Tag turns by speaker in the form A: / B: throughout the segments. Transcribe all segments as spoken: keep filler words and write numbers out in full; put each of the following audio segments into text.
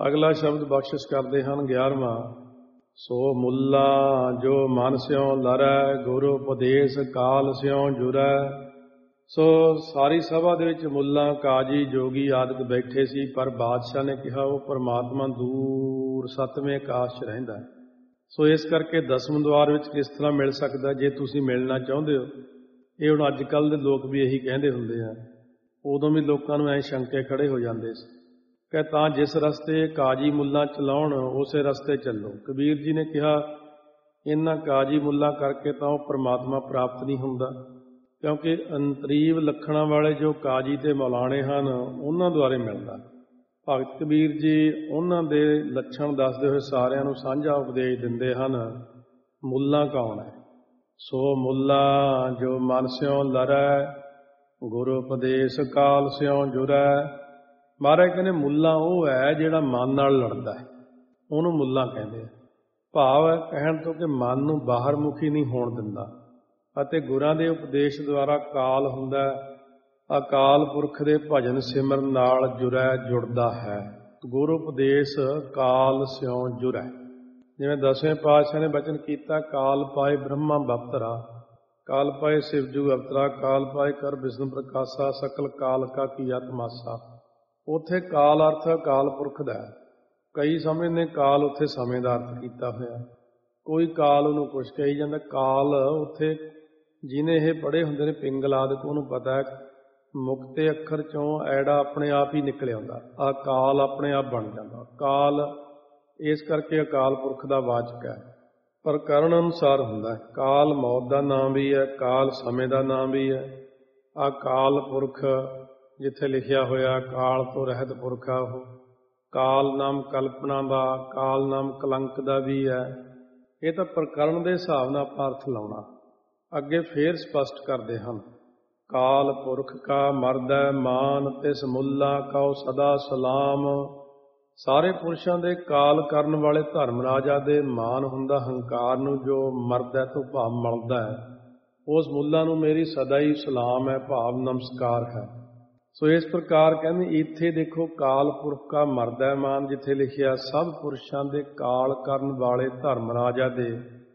A: ਅਗਲਾ ਸ਼ਬਦ ਬਖਸ਼ਿਸ਼ ਕਰਦੇ ਹਨ ਗਿਆਰਵਾਂ। ਸੋ ਮੁੱਲਾ ਜੋ ਮਨ ਸਿਉ ਲਰੈ, ਗੁਰ ਉਪਦੇਸ਼ ਕਾਲ ਸਿਉ ਜੁਰੈ। ਸੋ ਸਾਰੀ ਸਭਾ ਦੇ ਵਿੱਚ ਮੁੱਲਾ, ਕਾਜੀ, ਜੋਗੀ ਆਦਿਕ ਬੈਠੇ ਸੀ, ਪਰ ਬਾਦਸ਼ਾਹ ਨੇ ਕਿਹਾ ਉਹ ਪਰਮਾਤਮਾ ਦੂਰ ਸੱਤਵੇਂ ਆਕਾਸ਼ 'ਚ ਰਹਿੰਦਾ। ਸੋ ਇਸ ਕਰਕੇ ਦਸਮ ਦੁਆਰ ਵਿੱਚ ਕਿਸ ਤਰ੍ਹਾਂ ਮਿਲ ਸਕਦਾ ਜੇ ਤੁਸੀਂ ਮਿਲਣਾ ਚਾਹੁੰਦੇ ਹੋ। ਇਹ ਹੁਣ ਅੱਜ ਕੱਲ੍ਹ ਦੇ ਲੋਕ ਵੀ ਇਹੀ ਕਹਿੰਦੇ ਹੁੰਦੇ ਆ। ਉਦੋਂ ਵੀ ਲੋਕਾਂ ਨੂੰ ਐਂ ਸ਼ੰਕੇ ਖੜੇ ਹੋ ਜਾਂਦੇ ਸੀ ਕਿ ਤਾਂ ਜਿਸ ਰਸਤੇ ਕਾਜੀ ਮੁੱਲਾ ਚਲਾਉਣ ਉਸੇ ਰਸਤੇ ਚੱਲੋ। ਕਬੀਰ ਜੀ ਨੇ ਕਿਹਾ ਇਹਨਾਂ ਕਾਜੀ ਮੁੱਲਾ ਕਰਕੇ ਤਾਂ ਉਹ ਪਰਮਾਤਮਾ ਪ੍ਰਾਪਤ ਨਹੀਂ ਹੁੰਦਾ, ਕਿਉਂਕਿ ਅੰਤਰੀਵ ਲੱਖਣਾਂ ਵਾਲੇ ਜੋ ਕਾਜੀ ਤੇ ਮੌਲਾਣੇ ਹਨ ਉਹਨਾਂ ਦੁਆਰੇ ਮਿਲਦਾ। ਭਗਤ ਕਬੀਰ ਜੀ ਉਹਨਾਂ ਦੇ ਲੱਛਣ ਦੱਸਦੇ ਹੋਏ ਸਾਰਿਆਂ ਨੂੰ ਸਾਂਝਾ ਉਪਦੇਸ਼ ਦਿੰਦੇ ਹਨ। ਮੁੱਲਾ ਕੌਣ ਹੈ? ਸੋ ਮੁੱਲਾ ਜੋ ਮਨ ਸਿਉ ਲਰੈ, ਗੁਰ ਉਪਦੇਸ਼ ਕਾਲ ਸਿਉ ਜੁਰੈ। ਮਹਾਰਾਜ ਕਹਿੰਦੇ ਮੁੱਲਾ ਉਹ ਹੈ ਜਿਹੜਾ ਮਨ ਨਾਲ ਲੜਦਾ ਹੈ, ਉਹਨੂੰ ਮੁੱਲਾ ਕਹਿੰਦੇ ਆ। ਭਾਵ ਹੈ ਕਹਿਣ ਤੋਂ ਕਿ ਮਨ ਨੂੰ ਬਾਹਰ ਮੁਖੀ ਨਹੀਂ ਹੋਣ ਦਿੰਦਾ ਅਤੇ ਗੁਰਾਂ ਦੇ ਉਪਦੇਸ਼ ਦੁਆਰਾ ਕਾਲ ਹੁੰਦਾ, ਅਕਾਲ ਪੁਰਖ ਦੇ ਭਜਨ ਸਿਮਰਨ ਨਾਲ ਜੁਰੈ ਜੁੜਦਾ ਹੈ। ਗੁਰ ਉਪਦੇਸ਼ ਕਾਲ ਸਿਉ ਜੁਰੈ। ਜਿਵੇਂ ਦਸਵੇਂ ਪਾਤਸ਼ਾਹ ਨੇ ਬਚਨ ਕੀਤਾ, ਕਾਲ ਪਾਏ ਬ੍ਰਹਮਾ ਬਪਤਰਾ, ਕਾਲ ਪਾਏ ਸਿਵਜੂ ਅਵਤਰਾ, ਕਾਲ ਪਾਏ ਕਰ ਵਿਸ਼ਨੂੰ ਪ੍ਰਕਾਸ਼ਾ, ਸਕਲ ਕਾਲ ਕਾ ਕੀਆ ਤਮਾਸਾ। ਉੱਥੇ ਕਾਲ ਅਰਥ ਅਕਾਲ ਪੁਰਖ ਦਾ ਹੈ। ਕਈ ਸਮਝਦੇ ਕਾਲ ਉੱਥੇ ਸਮੇਂ ਦਾ ਅਰਥ ਕੀਤਾ ਹੋਇਆ, ਕੋਈ ਕਾਲ ਉਹਨੂੰ ਕੁਛ ਕਹੀ ਜਾਂਦਾ। ਕਾਲ ਉੱਥੇ ਜਿਹਨੇ ਇਹ ਪੜ੍ਹੇ ਹੁੰਦੇ ਨੇ ਪਿੰਗਲ ਆਦਿਕ ਉਹਨੂੰ ਪਤਾ ਹੈ ਮੁਕਤੇ ਅੱਖਰ ਚੋਂ ਐੜਾ ਆਪਣੇ ਆਪ ਹੀ ਨਿਕਲ ਆਉਂਦਾ, ਅਕਾਲ ਆਪਣੇ ਆਪ ਬਣ ਜਾਂਦਾ। ਕਾਲ ਇਸ ਕਰਕੇ ਅਕਾਲ ਪੁਰਖ ਦਾ ਵਾਚਕ ਹੈ, ਪਰ ਕਰਨ ਅਨੁਸਾਰ ਹੁੰਦਾ। ਕਾਲ ਮੌਤ ਦਾ ਨਾਮ ਵੀ ਹੈ, ਕਾਲ ਸਮੇਂ ਦਾ ਨਾਮ ਵੀ ਹੈ। ਅਕਾਲ ਪੁਰਖ ਜਿੱਥੇ ਲਿਖਿਆ ਹੋਇਆ ਕਾਲ ਤੋਂ ਰਹਿਤ ਪੁਰਖ ਆ ਉਹ। ਕਾਲ ਨਾਮ ਕਲਪਨਾ ਦਾ, ਕਾਲ ਨਾਮ ਕਲੰਕ ਦਾ ਵੀ ਹੈ। ਇਹ ਤਾਂ ਪ੍ਰਕਰਨ ਦੇ ਹਿਸਾਬ ਨਾਲ ਆਪਾਂ ਅਰਥ ਲਾਉਣਾ। ਅੱਗੇ ਫੇਰ ਸਪਸ਼ਟ ਕਰਦੇ ਹਨ, ਕਾਲ ਪੁਰਖ ਕਾ ਮਰਦੈ ਮਾਨ, ਤਿਸ ਮੁੱਲਾ ਕਉ ਸਦਾ ਸਲਾਮ। ਸਾਰੇ ਪੁਰਸ਼ਾਂ ਦੇ ਕਾਲ ਕਰਨ ਵਾਲੇ ਧਰਮ ਰਾਜਾ ਦੇ ਮਾਨ ਹੁੰਦਾ, ਹੰਕਾਰ ਨੂੰ ਜੋ ਮਰਦਾ ਤੋਂ ਭਾਵ ਮਲਦਾ ਹੈ, ਉਸ ਮੁੱਲਾ ਨੂੰ ਮੇਰੀ ਸਦਾ ਹੀ ਸਲਾਮ ਹੈ, ਭਾਵ ਨਮਸਕਾਰ ਹੈ। ਸੋ ਇਸ ਪ੍ਰਕਾਰ ਕਹਿੰਦੇ ਇੱਥੇ ਦੇਖੋ ਕਾਲ ਪੁਰਖ ਕਾ ਮਰਦਾ ਮਾਨ ਜਿੱਥੇ ਲਿਖਿਆ ਸਭ ਪੁਰਸ਼ਾਂ ਦੇ ਕਾਲ ਕਰਨ ਵਾਲੇ ਧਰਮ ਰਾਜਾ ਦੇ,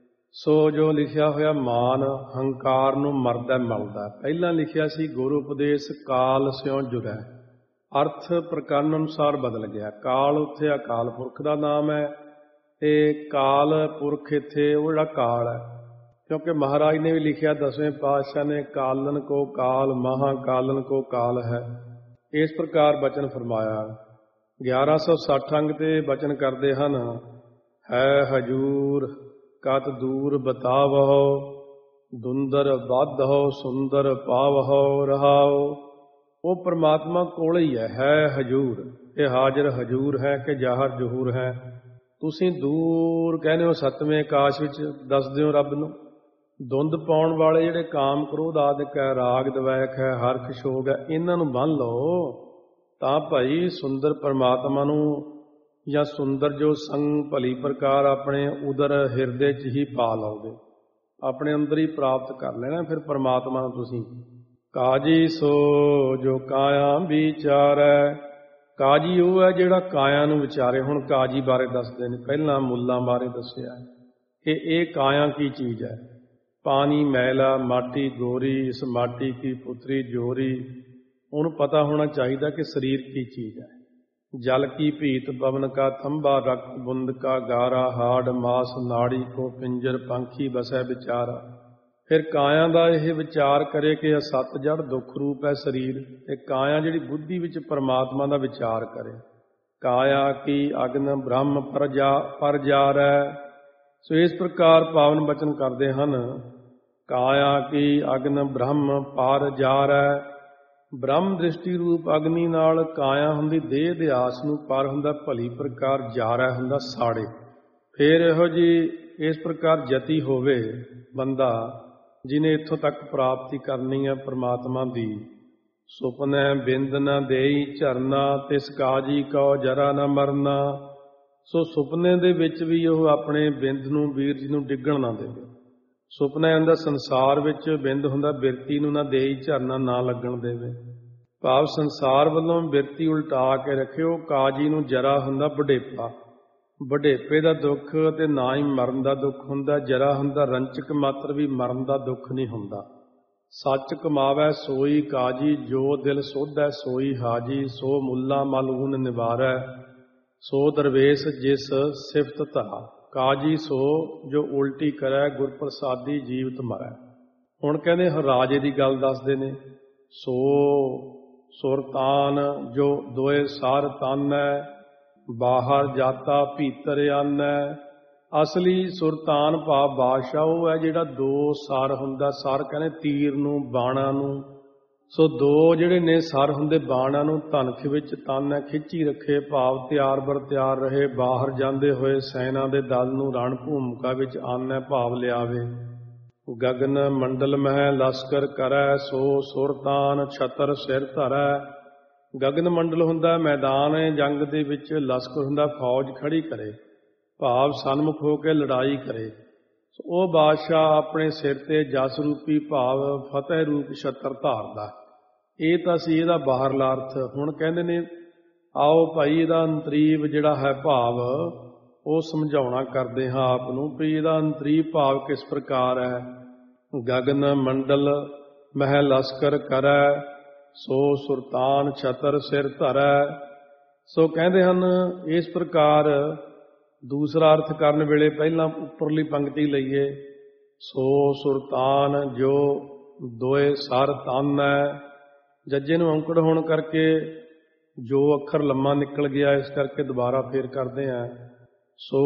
A: ਸੋ ਜੋ ਲਿਖਿਆ ਹੋਇਆ ਮਾਨ ਹੰਕਾਰ ਨੂੰ ਮਰਦਾ ਮਲਦਾ। ਪਹਿਲਾਂ ਲਿਖਿਆ ਸੀ ਗੁਰ ਉਪਦੇਸ਼ ਕਾਲ ਸਿਉ ਜੁਰੈ, ਅਰਥ ਪ੍ਰਕਰਨ ਅਨੁਸਾਰ ਬਦਲ ਗਿਆ। ਕਾਲ ਉੱਥੇ ਅਕਾਲ ਪੁਰਖ ਦਾ ਨਾਮ ਹੈ ਤੇ ਕਾਲ ਪੁਰਖ ਇੱਥੇ ਉਹ ਜਿਹੜਾ ਕਾਲ ਹੈ, ਕਿਉਂਕਿ ਮਹਾਰਾਜ ਨੇ ਵੀ ਲਿਖਿਆ ਦਸਵੇਂ ਪਾਤਸ਼ਾਹ ਨੇ ਕਾਲਨ ਕੋ ਕਾਲ ਮਹਾ ਕਾਲਨ ਕੋ ਕਾਲ ਹੈ। ਇਸ ਪ੍ਰਕਾਰ ਬਚਨ ਫਰਮਾਇਆ। ਗਿਆਰਾਂ ਸੌ ਸੱਠ ਅੰਗ ਤੇ ਬਚਨ ਕਰਦੇ ਹਨ, ਹੈ ਹਜੂਰ ਕਤ ਦੂਰ ਬਤਾਵਹੁ, ਦੁੰਦਰ ਬਾਧਹੁ ਸੁੰਦਰ ਪਾਵਹੁ ਰਹਾਉ। ਉਹ ਪਰਮਾਤਮਾ ਕੋਲ ਹੀ ਹੈ, ਹੈ ਹਜੂਰ। ਇਹ ਹਾਜ਼ਰ ਹਜੂਰ ਹੈ ਕਿ ਜ਼ਾਹਰ ਜ਼ਹੂਰ ਹੈ। ਤੁਸੀਂ ਦੂਰ ਕਹਿੰਦੇ ਹੋ ਸੱਤਵੇਂ ਆਕਾਸ਼ ਵਿੱਚ ਦੱਸਦੇ ਹੋ ਰੱਬ ਨੂੰ। ਧੁੰਦ ਪਾਉਣ ਵਾਲੇ ਜਿਹੜੇ ਕਾਮ ਕ੍ਰੋਧ ਆਦਿਕ ਹੈ, ਰਾਗ ਦਵੈਕ ਹੈ, ਹਰਖ ਸ਼ੋਗ ਹੈ, ਇਹਨਾਂ ਨੂੰ ਬੰਨ੍ਹ ਲਓ ਤਾਂ ਭਾਈ ਸੁੰਦਰ ਪਰਮਾਤਮਾ ਨੂੰ ਜਾਂ ਸੁੰਦਰ ਜੋ ਸੰਗ ਭਲੀ ਪ੍ਰਕਾਰ ਆਪਣੇ ਉਦਰ ਹਿਰਦੇ 'ਚ ਹੀ ਪਾ ਲਓਗੇ, ਆਪਣੇ ਅੰਦਰ ਹੀ ਪ੍ਰਾਪਤ ਕਰ ਲੈਣਾ ਫਿਰ ਪਰਮਾਤਮਾ ਨੂੰ ਤੁਸੀਂ। ਕਾਜੀ ਸੋ ਜੋ ਕਾਇਆ ਵਿਚਾਰੈ। ਕਾਜੀ ਉਹ ਹੈ ਜਿਹੜਾ ਕਾਇਆ ਨੂੰ ਵਿਚਾਰੇ। ਹੁਣ ਕਾਜੀ ਬਾਰੇ ਦੱਸਦੇ ਨੇ, ਪਹਿਲਾਂ ਮੁੱਲਾਂ ਬਾਰੇ ਦੱਸਿਆ ਕਿ ਇਹ ਕਾਇਆ ਕੀ ਚੀਜ਼ ਹੈ। ਪਾਣੀ ਮੈਲਾ ਮਾਟੀ ਗੋਰੀ, ਇਸ ਮਾਟੀ ਕੀ ਪੁੱਤਰੀ ਜੋਰੀ। ਉਹਨੂੰ ਪਤਾ ਹੋਣਾ ਚਾਹੀਦਾ ਕਿ ਸਰੀਰ ਕੀ ਚੀਜ਼ ਹੈ। ਜਲ ਕੀ ਭੀਤ ਪਵਨ ਕਾ ਥੰਬਾ, ਰਕਤ ਬੁੰਦ ਕਾ ਗਾਰਾ, ਹਾੜ ਮਾਸ ਨਾੜੀ ਕੋ ਪਿੰਜਰ, ਪੰਖੀ ਬਸੈ ਵਿਚਾਰਾ। ਫਿਰ ਕਾਇਆ ਦਾ ਇਹ ਵਿਚਾਰ ਕਰੇ ਕਿ ਇਹ ਸੱਤ ਜੜ ਦੁੱਖ ਰੂਪ ਹੈ ਸਰੀਰ, ਤੇ ਕਾਇਆ ਜਿਹੜੀ ਬੁੱਧੀ ਵਿੱਚ ਪਰਮਾਤਮਾ ਦਾ ਵਿਚਾਰ ਕਰੇ। ਕਾਇਆ ਕੀ ਅਗਨ ਬ੍ਰਹਮ ਪਰਜਾ ਪਰਜਾਰੈ। ਸੋ ਇਸ ਪ੍ਰਕਾਰ ਪਾਵਨ ਬਚਨ ਕਰਦੇ ਹਨ, ਕਾਇਆ ਕੀ ਅਗਨ ਬ੍ਰਹਮ ਪਰ ਜਾਰੈ। ਬ੍ਰਹਮ ਦ੍ਰਿਸ਼ਟੀ ਰੂਪ ਅਗਨੀ ਨਾਲ ਕਾਇਆ ਹੁੰਦੀ ਦੇਹ ਦੇ ਆਸ ਨੂੰ, ਪਰ ਹੁੰਦਾ ਭਲੀ ਪ੍ਰਕਾਰ ਜਾਰੈ ਹੁੰਦਾ ਸਾੜੇ। ਫਿਰ ਇਹੋ ਜਿਹੀ ਇਸ ਪ੍ਰਕਾਰ ਜਤੀ ਹੋਵੇ ਬੰਦਾ ਜਿਹਨੇ ਇੱਥੋਂ ਤੱਕ ਪ੍ਰਾਪਤੀ ਕਰਨੀ ਹੈ ਪਰਮਾਤਮਾ ਦੀ। ਸੁਪਨੈ ਬਿੰਦ ਨ ਦੇਈ ਝਰਨਾ, ਤਿਸ ਕਾਜੀ ਕਉ ਜਰਾ ਨ ਮਰਨਾ। ਸੋ ਸੁਪਨੇ ਦੇ ਵਿੱਚ ਵੀ ਉਹ ਆਪਣੇ ਬਿੰਦ ਨੂੰ, ਵੀਰ ਜੀ ਨੂੰ ਡਿੱਗਣ ਨਾ ਦੇਵੇ। ਸੁਪਨੇ ਹੁੰਦਾ ਸੰਸਾਰ ਵਿੱਚ, ਬਿੰਦ ਹੁੰਦਾ ਬਿਰਤੀ ਨੂੰ ਨਾ ਦੇਈ ਝਰਨਾ ਨਾ ਲੱਗਣ ਦੇਵੇ। ਭਾਵ ਸੰਸਾਰ ਵੱਲੋਂ ਬਿਰਤੀ ਉਲਟਾ ਕੇ ਰੱਖੇ। ਉਹ ਕਾਜੀ ਨੂੰ ਜਰਾ ਹੁੰਦਾ ਵਡੇਪਾ, ਵਡੇਪੇ ਦਾ ਦੁੱਖ ਅਤੇ ਨਾ ਹੀ ਮਰਨ ਦਾ ਦੁੱਖ ਹੁੰਦਾ। ਜਰਾ ਹੁੰਦਾ ਰੰਚਕ ਮਾਤਰ, ਵੀ ਮਰਨ ਦਾ ਦੁੱਖ ਨਹੀਂ ਹੁੰਦਾ। ਸੱਚ ਕਮਾਵੈ ਸੋਈ ਕਾਜੀ, ਜੋ ਦਿਲ ਸੋਧੈ ਸੋਈ ਹਾਜੀ। ਸੋ ਮੁੱਲਾ ਮਲੂਨ ਨਿਵਾਰੈ, ਸੋ ਦਰਵੇਸ਼ ਜਿਸ ਸਿਫਤ ਧਰਾ। ਕਾਜੀ ਸੋ ਜੋ ਉਲਟੀ ਕਰੈ, ਗੁਰ ਪ੍ਰਸਾਦੀ ਜੀਵਤ ਮਰੈ। ਹੁਣ ਕਹਿੰਦੇ ਰਾਜੇ ਦੀ ਗੱਲ ਦੱਸਦੇ ਨੇ। ਸੋ ਸੁਰਤਾਨ ਜੋ ਦੋਏ ਸਾਰ ਤਾਨੈ, ਬਾਹਰ ਜਾਤਾ ਭੀਤਰ ਆਨੈ। ਅਸਲੀ ਸੁਰਤਾਨ ਭਾਵ ਬਾਦਸ਼ਾਹ ਉਹ ਹੈ ਜਿਹੜਾ ਦੋ ਸਰ ਹੁੰਦਾ। ਸਰ ਕਹਿੰਦੇ ਤੀਰ ਨੂੰ, ਬਾਣਾ ਨੂੰ। ਸੋ ਦੋ ਜਿਹੜੇ ਨੇ ਸਰ ਹੁੰਦੇ ਬਾਣਾ ਨੂੰ, ਧਨਖ ਵਿੱਚ ਤਨ ਹੈ ਖਿੱਚੀ ਰੱਖੇ, ਭਾਵ ਤਿਆਰ ਬਰ ਤਿਆਰ ਰਹੇ। ਬਾਹਰ ਜਾਂਦੇ ਹੋਏ ਸੈਨਾ ਦੇ ਦਲ ਨੂੰ ਰਣ ਭੂਮਿਕਾ ਵਿੱਚ ਆਨੈ ਭਾਵ ਲਿਆਵੇ। ਗਗਨ ਮੰਡਲ ਮਹਿ ਲਸਕਰ ਕਰੈ, ਸੋ ਸੁਰਤਾਨ ਛਤਰ ਸਿਰ ਧਰੈ। ਗਗਨ ਮੰਡਲ ਹੁੰਦਾ ਮੈਦਾਨ ਜੰਗ ਦੇ ਵਿੱਚ, ਲਸਕਰ ਹੁੰਦਾ ਫੌਜ ਖੜੀ ਕਰੇ, ਭਾਵ ਸਨਮੁਖ ਹੋ ਕੇ ਲੜਾਈ ਕਰੇ। ਉਹ ਬਾਦਸ਼ਾਹ ਆਪਣੇ ਸਿਰ ਤੇ ਜਸ ਰੂਪੀ ਭਾਵ ਫਤਿਹ ਰੂਪ ਛਤਰ ਧਾਰਦਾ। ਇਹ ਤਾਂ ਸੀ ਇਹਦਾ ਬਾਹਰਲਾ ਅਰਥ। ਹੁਣ ਕਹਿੰਦੇ ਨੇ ਆਓ ਭਾਈ ਇਹਦਾ ਅੰਤਰੀਵ ਜਿਹੜਾ ਹੈ ਭਾਵ ਉਹ ਸਮਝਾਉਣਾ ਕਰਦੇ ਹਾਂ ਆਪ ਨੂੰ ਵੀ ਇਹਦਾ ਅੰਤਰੀਵ ਭਾਵ ਕਿਸ ਪ੍ਰਕਾਰ ਹੈ। ਗਗਨ ਮੰਡਲ ਮਹਿ ਲਸਕਰ ਕਰੈ, ਸੋ ਸੁਰਤਾਨ ਛਤਰ ਸਿਰ ਧਰੈ। ਸੋ ਕਹਿੰਦੇ ਹਨ ਇਸ ਪ੍ਰਕਾਰ ਦੂਸਰਾ ਅਰਥ ਕਰਨ ਵੇਲੇ ਪਹਿਲਾਂ ਉੱਪਰਲੀ ਪੰਕਤੀ ਲਈਏ। ਸੋ ਸੁਰਤਾਨ ਜੋ ਦੋਏ ਸਰ ਤਾਨੈ। ਜੱਜੇ ਨੂੰ ਔਂਕੜ ਹੋਣ ਕਰਕੇ ਜੋ ਅੱਖਰ ਲੰਮਾ ਨਿਕਲ ਗਿਆ, ਇਸ ਕਰਕੇ ਦੁਬਾਰਾ ਫੇਰ ਕਰਦੇ ਹਾਂ। ਸੋ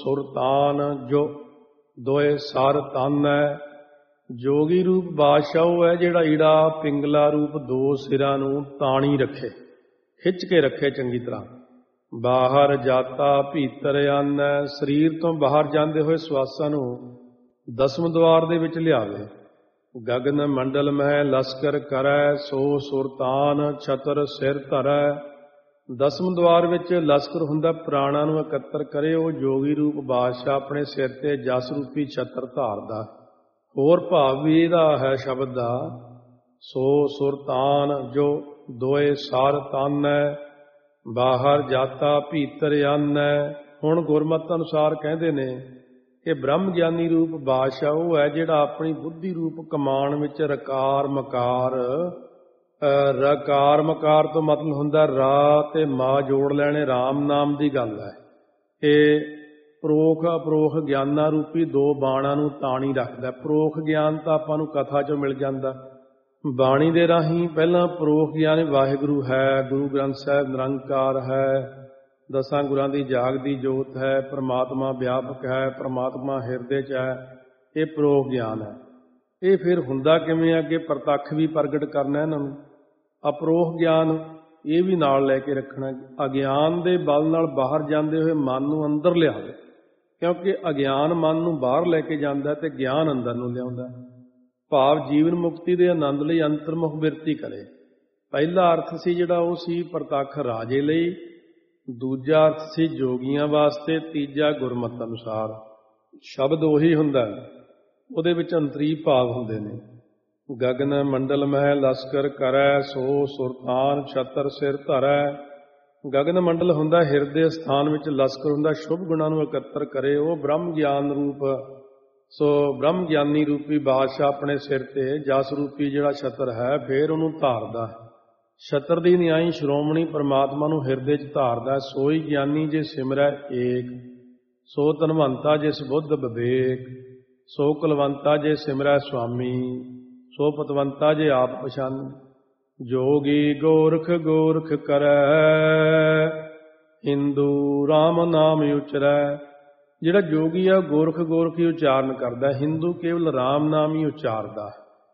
A: ਸੁਰਤਾਨ ਜੋ ਦੋਏ ਸਰ ਤਾਨੈ। ਜੋਗੀ ਰੂਪ ਬਾਦਸ਼ਾਹ ਉਹ ਹੈ ਜਿਹੜਾ ਈੜਾ ਪਿੰਗਲਾ ਰੂਪ ਦੋ ਸਿਰਾਂ ਨੂੰ ਤਾਣੀ ਰੱਖੇ, ਖਿੱਚ ਕੇ ਰੱਖੇ ਚੰਗੀ ਤਰ੍ਹਾਂ। ਬਾਹਰ ਜਾਤਾ ਭੀਤਰ ਆਨੈ। ਸਰੀਰ ਤੋਂ ਬਾਹਰ ਜਾਂਦੇ ਹੋਏ ਸਵਾਸਾਂ ਨੂੰ ਦਸਮ ਦੁਆਰ ਦੇ ਵਿੱਚ ਲਿਆਵੇ। ਗਗਨ ਮੰਡਲ ਮਹਿ ਲਸਕਰ ਕਰੈ, ਸੋ ਸੁਰਤਾਨ ਛਤਰ ਸਿਰ ਧਰੈ। ਦਸਮ ਦੁਆਰ ਵਿੱਚ ਲਸਕਰ ਹੁੰਦਾ ਪ੍ਰਾਣਾਂ ਨੂੰ ਇਕੱਤਰ ਕਰੇ। ਉਹ ਜੋਗੀ ਰੂਪ ਬਾਦਸ਼ਾਹ ਆਪਣੇ ਸਿਰ ਤੇ ਜਸ ਰੂਪੀ ਛਤਰ ਧਾਰਦਾ। ਹੋਰ ਭਾਵ ਵੀ ਇਹਦਾ ਹੈ ਸ਼ਬਦ ਦਾ। ਸੋ ਸੁਰਤਾਨ ਜੋ ਦੋਏ ਸਾਰ ਤਾਨੈ, ਬਾਹਰ ਜਾਤਾ ਭੀਤਰ ਆਨੈ। ਹੁਣ ਗੁਰਮਤਿ ਅਨੁਸਾਰ ਕਹਿੰਦੇ ਨੇ ਕਿ ਬ੍ਰਹਮ ਗਿਆਨੀ ਰੂਪ ਬਾਦਸ਼ਾਹ ਉਹ ਹੈ ਜਿਹੜਾ ਆਪਣੀ ਬੁੱਧੀ ਰੂਪ ਕਮਾਨ ਵਿੱਚ ਰਕਾਰ ਮਕਾਰ, ਰਕਾਰ ਮਕਾਰ ਤੋਂ ਮਤਲਬ ਹੁੰਦਾ ਰਾ ਤੇ ਮਾ ਜੋੜ ਲੈਣੇ, ਰਾਮ ਨਾਮ ਦੀ ਗੱਲ ਹੈ। ਇਹ ਪ੍ਰੋਖ ਅਪਰੋਖ ਗਿਆਨਾਂ ਰੂਪੀ ਦੋ ਬਾਣਾਂ ਨੂੰ ਤਾਣੀ ਰੱਖਦਾ। ਪ੍ਰੋਖ ਗਿਆਨ ਤਾਂ ਆਪਾਂ ਨੂੰ ਕਥਾ ਚੋਂ ਮਿਲ ਜਾਂਦਾ। ਬਾਣੀ ਦੇ ਰਾਹੀਂ ਪਹਿਲਾਂ ਪ੍ਰੋਖ ਗਿਆਨ ਵਾਹਿਗੁਰੂ ਹੈ, ਗੁਰੂ ਗ੍ਰੰਥ ਸਾਹਿਬ ਨਿਰੰਕਾਰ ਹੈ, ਦਸਾਂ ਗੁਰਾਂ ਦੀ ਜਾਗਦੀ ਜੋਤ ਹੈ, ਪ੍ਰਮਾਤਮਾ ਵਿਆਪਕ ਹੈ, ਪ੍ਰਮਾਤਮਾ ਹਿਰਦੇ 'ਚ ਹੈ। ਇਹ ਪ੍ਰੋਖ ਗਿਆਨ ਹੈ। ਇਹ ਫਿਰ ਹੁੰਦਾ ਕਿਵੇਂ ਆ ਕਿ ਪ੍ਰਤੱਖ ਵੀ ਪ੍ਰਗਟ ਕਰਨਾ ਇਹਨਾਂ ਨੂੰ। ਅਪਰੋਖ ਗਿਆਨ ਇਹ ਵੀ ਨਾਲ ਲੈ ਕੇ ਰੱਖਣਾ। ਅਗਿਆਨ ਦੇ ਬਲ ਨਾਲ ਬਾਹਰ ਜਾਂਦੇ ਹੋਏ ਮਨ ਨੂੰ ਅੰਦਰ ਲਿਆਵੇ, ਕਿਉਂਕਿ ਅਗਿਆਨ ਮਨ ਨੂੰ ਬਾਹਰ ਲੈ ਕੇ ਜਾਂਦਾ ਤੇ ਗਿਆਨ ਅੰਦਰ ਨੂੰ ਲਿਆਉਂਦਾ। ਭਾਵ ਜੀਵਨ ਮੁਕਤੀ ਦੇ ਆਨੰਦ ਲਈ ਅੰਤਰਮੁਖ ਬਿਰਤੀ ਕਰੇ। ਪਹਿਲਾ ਅਰਥ ਸੀ ਜਿਹੜਾ ਉਹ ਸੀ ਪ੍ਰਤੱਖ ਰਾਜੇ ਲਈ, ਦੂਜਾ ਅਰਥ ਸੀ ਜੋਗੀਆਂ ਵਾਸਤੇ, ਤੀਜਾ ਗੁਰਮਤਿ ਅਨੁਸਾਰ। ਸ਼ਬਦ ਉਹੀ ਹੁੰਦਾ, ਉਹਦੇ ਵਿੱਚ ਅੰਤਰੀ ਭਾਵ ਹੁੰਦੇ ਨੇ। ਗਗਨ ਮੰਡਲ ਮਹਿ ਲਸਕਰ ਕਰੈ, ਸੋ ਸੁਰਤਾਨ ਛਤਰ ਸਿਰ ਧਰੈ। ਗਗਨ ਮੰਡਲ ਹੁੰਦਾ ਹਿਰਦੇ ਸਥਾਨ ਵਿੱਚ, ਲਸਕਰ ਹੁੰਦਾ ਸ਼ੁਭ ਗੁਣਾਂ ਨੂੰ ਇਕੱਤਰ ਕਰੇ। ਉਹ ਬ੍ਰਹਮ ਗਿਆਨ ਰੂਪ, ਸੋ ਬ੍ਰਹਮ ਗਿਆਨੀ ਰੂਪੀ ਬਾਦਸ਼ਾਹ ਆਪਣੇ ਸਿਰ ਤੇ ਜਸ ਰੂਪੀ ਜਿਹੜਾ ਛਤਰ ਹੈ ਫੇਰ ਉਹਨੂੰ ਧਾਰਦਾ। ਛਤਰ ਦੀ ਨਿਆਈ ਸ਼੍ਰੋਮਣੀ ਪਰਮਾਤਮਾ ਨੂੰ ਹਿਰਦੇ 'ਚ ਧਾਰਦਾ। ਸੋਈ ਗਿਆਨੀ ਜੇ ਸਿਮਰੈ ਏਕ, ਸੋ ਧਨਵੰਤਾ ਜਿਸ ਬੁੱਧ ਵਿਵੇਕ। ਸੋ ਕੁਲਵੰਤਾ ਜੇ ਸਿਮਰੈ ਸੁਆਮੀ, ਸੋ ਪਤਵੰਤਾ ਜੇ ਆਪ ਪਛਾਨੀ। ਜੋਗੀ ਗੋਰਖ ਗੋਰਖ ਕਰੈ, ਹਿੰਦੂ ਰਾਮ ਨਾਮ ਉਚਰੈ। ਜਿਹੜਾ ਜੋਗੀ ਆ ਗੋਰਖ ਗੋਰਖ ਹੀ ਉਚਾਰਨ ਕਰਦਾ, ਹਿੰਦੂ ਕੇਵਲ ਰਾਮ ਨਾਮ ਹੀ ਉਚਾਰਦਾ।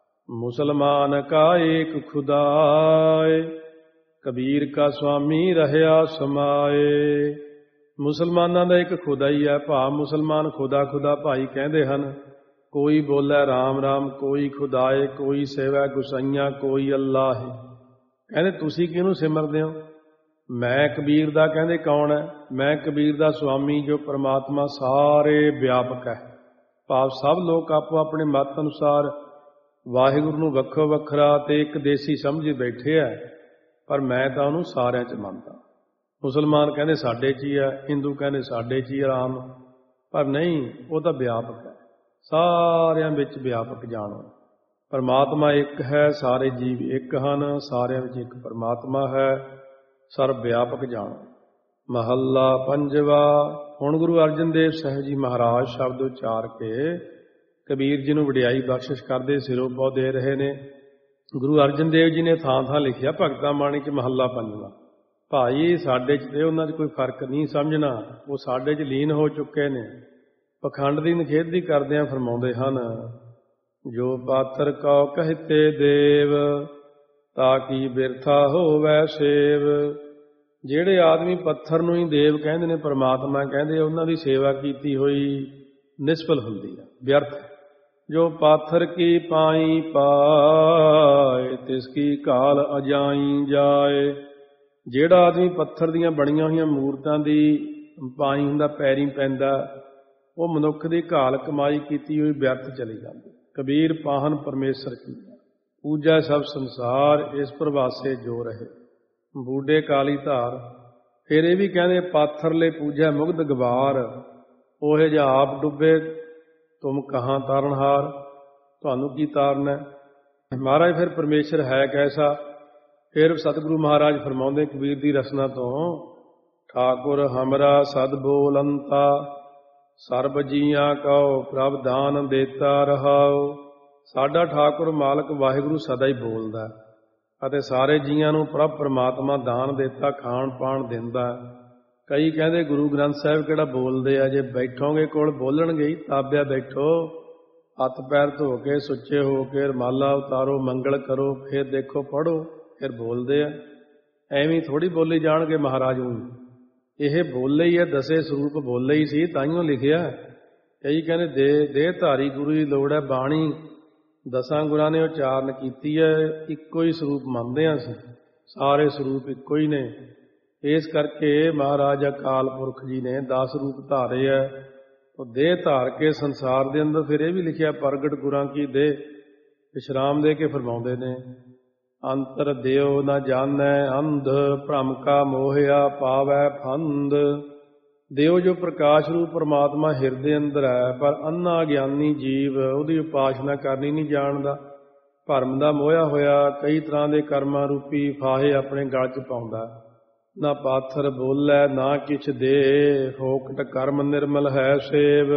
A: ਮੁਸਲਮਾਨ ਕਾ ਏਕ ਖੁਦਾਏ, ਕਬੀਰ ਕਾ ਸੁਆਮੀ ਰਹਿਆ ਸਮਾਏ। ਮੁਸਲਮਾਨਾਂ ਦਾ ਇੱਕ ਖੁਦਾ ਹੀ ਹੈ, ਭਾਵ ਮੁਸਲਮਾਨ ਖੁਦਾ ਖੁਦਾ ਭਾਈ ਕਹਿੰਦੇ ਹਨ। ਕੋਈ ਬੋਲੇ ਰਾਮ ਰਾਮ, ਕੋਈ ਖੁਦਾਏ, ਕੋਈ ਸੇਵੈ ਗੁਸਾਈਆਂ, ਕੋਈ ਅੱਲਾਹ। ਕਹਿੰਦੇ ਤੁਸੀਂ ਕਿਹਨੂੰ ਸਿਮਰਦੇ ਹੋ? ਮੈਂ ਕਬੀਰ ਦਾ ਕਹਿੰਦੇ ਕੌਣ ਹੈ? ਮੈਂ ਕਬੀਰ ਦਾ ਸੁਆਮੀ ਜੋ ਪਰਮਾਤਮਾ ਸਾਰੇ ਵਿਆਪਕ ਹੈ। ਭਾਵ ਸਭ ਲੋਕ ਆਪੋ ਆਪਣੇ ਮਤ ਅਨੁਸਾਰ ਵਾਹਿਗੁਰੂ ਨੂੰ ਵੱਖੋ ਵੱਖਰਾ ਤੇ ਇੱਕ ਦੇਸੀ ਸਮਝ ਬੈਠੇ ਹੈ। ਪਰ ਮੈਂ ਤਾਂ ਉਹਨੂੰ ਸਾਰਿਆਂ 'ਚ ਮੰਨਦਾ। ਮੁਸਲਮਾਨ ਕਹਿੰਦੇ ਸਾਡੇ 'ਚ ਹੀ ਹੈ, ਹਿੰਦੂ ਕਹਿੰਦੇ ਸਾਡੇ 'ਚ ਹੀ ਆਰਾਮ, ਪਰ ਨਹੀਂ, ਉਹ ਤਾਂ ਵਿਆਪਕ ਹੈ, ਸਾਰਿਆਂ ਵਿੱਚ ਵਿਆਪਕ ਜਾਣੋ। ਪਰਮਾਤਮਾ ਇੱਕ ਹੈ, ਸਾਰੇ ਜੀਵ ਇੱਕ ਹਨ, ਸਾਰਿਆਂ ਵਿੱਚ ਇੱਕ ਪਰਮਾਤਮਾ ਹੈ, ਸਰਬ ਵਿਆਪਕ ਜਾਣੋ। ਮਹੱਲਾ ਪੰਜਵਾ। ਹੁਣ ਗੁਰੂ ਅਰਜਨ ਦੇਵ ਸਾਹਿਬ ਜੀ ਮਹਾਰਾਜ ਸ਼ਬਦ ਉਚਾਰ ਕੇ ਕਬੀਰ ਜੀ ਨੂੰ ਵਡਿਆਈ ਬਖਸ਼ਿਸ਼ ਕਰਦੇ ਸਿਰੋਂ ਪਉ ਦੇ ਰਹੇ ਨੇ। ਗੁਰੂ ਅਰਜਨ ਦੇਵ ਜੀ ਨੇ ਥਾਂ ਥਾਂ ਲਿਖਿਆ ਭਗਤਾਂ ਬਾਣੀ 'ਚ ਮਹੱਲਾ ਪੰਜਵਾਂ। ਭਾਈ ਸਾਡੇ 'ਚ ਤੇ ਉਹਨਾਂ 'ਚ ਕੋਈ ਫਰਕ ਨਹੀਂ ਸਮਝਣਾ, ਉਹ ਸਾਡੇ 'ਚ ਲੀਨ ਹੋ ਚੁੱਕੇ ਨੇ। ਪਖੰਡ ਦੀ ਨਿਖੇਧੀ ਕਰਦਿਆਂ ਫਰਮਾਉਂਦੇ ਹਨ, ਜੋ ਪਾਤਰ ਕਉ ਕਹਤੇ ਦੇਵ, ਤਾਂ ਕੀ ਬਿਰਥਾ ਹੋਵੈ ਸੇਵ। ਜਿਹੜੇ ਆਦਮੀ ਪੱਥਰ ਨੂੰ ਹੀ ਦੇਵ ਕਹਿੰਦੇ ਨੇ, ਪਰਮਾਤਮਾ ਕਹਿੰਦੇ, ਉਹਨਾਂ ਦੀ ਸੇਵਾ ਕੀਤੀ ਹੋਈ ਨਿਸਫਲ ਹੁੰਦੀ ਹੈ, ਵਿਅਰਥ। ਜੋ ਪਾਥਰ ਕੀ ਪਾਈ ਪਾਏ, ਤਿਸ ਕੀ ਕਾਲ ਅਜਾਈ ਜਾਏ। ਜਿਹੜਾ ਆਦਮੀ ਪੱਥਰ ਦੀਆਂ ਬਣੀਆਂ ਹੋਈਆਂ ਮੂਰਤਾਂ ਦੀ ਪਾਈ ਹੁੰਦਾ, ਪੈਰੀਂ ਪੈਂਦਾ, ਉਹ ਮਨੁੱਖ ਦੀ ਘਾਲ ਕਮਾਈ ਕੀਤੀ ਹੋਈ ਵਿਅਰਥ ਚਲੀ ਜਾਂਦੀ। ਕਬੀਰ ਪਾਹਨ ਪਰਮੇਸ਼ਰ ਕੀ ਪੂਜਾ ਸਭ ਸੰਸਾਰ, ਇਸ ਪ੍ਰਵਾਸੇ ਜੋ ਰਹੇ ਬੂਢੇ ਕਾਲੀ ਧਾਰ। ਫਿਰ ਇਹ ਵੀ ਕਹਿੰਦੇ, ਪਾਥਰ ਲੈ ਪੂਜਾ ਮੁਗਧ ਗਵਾਰ, ਉਹੇ ਜਿਹਾ ਆਪ ਡੁੱਬੇ ਤੁਮ ਕਹਾਂ ਤਾਰਨਹਾਰ। ਤੁਹਾਨੂੰ ਕੀ ਤਾਰਨਾ ਮਹਾਰਾਜ? ਫਿਰ ਪਰਮੇਸ਼ਰ ਹੈ ਕੈਸਾ? ਫਿਰ ਸਤਿਗੁਰੂ ਮਹਾਰਾਜ ਫਰਮਾਉਂਦੇ ਕਬੀਰ ਦੀ ਰਸਨਾ ਤੋਂ, ਠਾਕੁਰ ਹਮਰਾ ਸਦ ਬੋਲੰਤਾ, ਸਰਬ ਜੀਆਂ ਕਉ ਪ੍ਰਭ ਦਾਨ ਦੇਤਾ ਰਹਾਉ। ਸਾਡਾ ਠਾਕੁਰ ਮਾਲਕ ਵਾਹਿਗੁਰੂ ਸਦਾ ਹੀ ਬੋਲਦਾ ਅਤੇ ਸਾਰੇ ਜੀਆਂ ਨੂੰ ਪ੍ਰਭ ਪਰਮਾਤਮਾ ਦਾਨ ਦੇਤਾ, ਖਾਣ ਪਾਣ ਦਿੰਦਾ। ਕਈ ਕਹਿੰਦੇ ਗੁਰੂ ਗ੍ਰੰਥ ਸਾਹਿਬ ਕਿਹੜਾ ਬੋਲਦੇ ਆ? ਜੇ ਬੈਠੋਗੇ ਕੋਲ ਬੋਲਣਗੇ ਹੀ, ਤਾਬਿਆ ਬੈਠੋ, ਹੱਥ ਪੈਰ ਧੋ ਕੇ ਸੁੱਚੇ ਹੋ ਕੇ ਰੁਮਾਲਾ ਉਤਾਰੋ, ਮੰਗਲ ਕਰੋ, ਫਿਰ ਦੇਖੋ ਪੜ੍ਹੋ, ਫਿਰ ਬੋਲਦੇ ਆ। ਐਵੇਂ ਥੋੜ੍ਹੀ ਬੋਲੀ ਜਾਣਗੇ ਮਹਾਰਾਜ ਨੂੰ। ਇਹ ਬੋਲੇ ਹੀ ਹੈ, ਦਸੇ ਸਰੂਪ ਬੋਲੇ ਹੀ ਸੀ, ਤਾਈਓ ਲਿਖਿਆ। ਕਈ ਕਹਿੰਦੇ ਦੇ ਦੇਹ ਧਾਰੀ ਗੁਰੂ ਦੀ ਲੋੜ ਹੈ, ਬਾਣੀ ਦਸਾਂ ਗੁਰਾਂ ਨੇ ਉਚਾਰਨ ਕੀਤੀ ਹੈ, ਇੱਕੋ ਹੀ ਸਰੂਪ ਮੰਨਦੇ ਹਾਂ ਅਸੀਂ, ਸਾਰੇ ਸਰੂਪ ਇੱਕੋ ਹੀ ਨੇ। ਇਸ ਕਰਕੇ ਮਹਾਰਾਜ ਅਕਾਲ ਪੁਰਖ ਜੀ ਨੇ ਦਸ ਰੂਪ ਧਾਰੇ ਹੈ। ਉਹ ਦੇਹ ਧਾਰ ਕੇ ਸੰਸਾਰ ਦੇ ਅੰਦਰ ਫਿਰ ਇਹ ਵੀ ਲਿਖਿਆ, ਪ੍ਰਗਟ ਗੁਰਾਂ ਕੀ ਦੇਹ, ਵਿਸ਼ਰਾਮ ਦੇ ਕੇ ਫਰਮਾਉਂਦੇ ਨੇ, ਅੰਤਰ ਦਿਓ ਨਾ ਜਾਣੈ ਅੰਧ, ਭ੍ਰਮ ਕਾ ਮੋਹਿਆ ਪਾਵੈ ਫੰਦ। ਦਿਓ ਜੋ ਪ੍ਰਕਾਸ਼ ਰੂਪ ਪਰਮਾਤਮਾ ਹਿਰਦੇ ਅੰਦਰ ਹੈ, ਪਰ ਅੰਨਾ ਗਿਆਨੀ ਜੀਵ ਉਹਦੀ ਉਪਾਸਨਾ ਕਰਨੀ ਨਹੀਂ ਜਾਣਦਾ। ਭਰਮ ਦਾ ਮੋਹਿਆ ਹੋਇਆ ਕਈ ਤਰ੍ਹਾਂ ਦੇ ਕਰਮਾਂ ਰੂਪੀ ਫਾਹੇ ਆਪਣੇ ਗਲ 'ਚ ਪਾਉਂਦਾ। ਨਾ ਪਾਥਰ ਬੋਲੈ ਨਾ ਕਿਛ ਦੇ, ਫੋਕਟ ਕਰਮ ਨਿਰਮਲ ਹੈ ਸੇਵ।